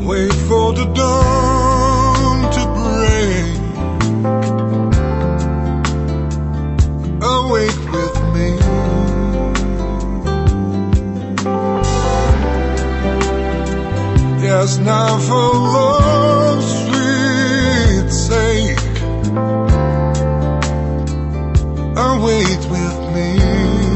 wait for the dawn to break. Awake with me. Yes, now for love's sweet sake, await with me.